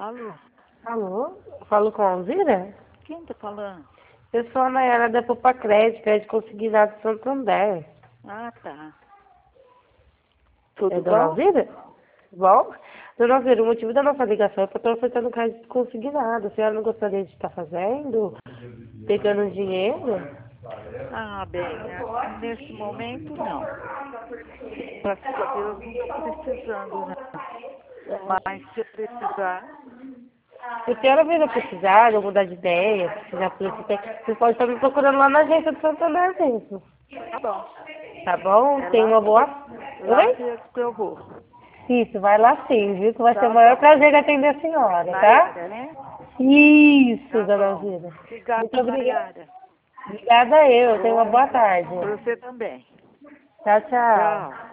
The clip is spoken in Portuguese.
Alô? Alô? Falo com a Alzira? Quem tá falando? Eu sou a Nayara da Poupa Crédito Consignado de Santander. Ah, tá. É Tudo Dona bom? Alzira? Bom? Dona Alzira, o motivo da nossa ligação é para estar ofertando crédito consignado. A senhora não gostaria de estar fazendo? Pegando dinheiro? Ah, bem, nesse momento não. Graças a Deus não estou precisando, não. Mas se precisar, Se a senhora vir a precisar, ou mudar de ideia, precisar por esse tempo, você pode estar me procurando lá na agência do Santander mesmo. tá bom. Tá bom? É Tenha uma boa... lá Oi? mesmo que eu vou. Isso, vai lá sim, viu? Que vai ser o Tá maior bom. prazer de atender a senhora, tá? Nayara, né? Isso, Tá dona bom. Alzira. Muito Obrigada, obrigada. Nayara. Obrigada eu. Tenha uma boa Outra. tarde. Pra você também. Tchau, tchau. Tchau.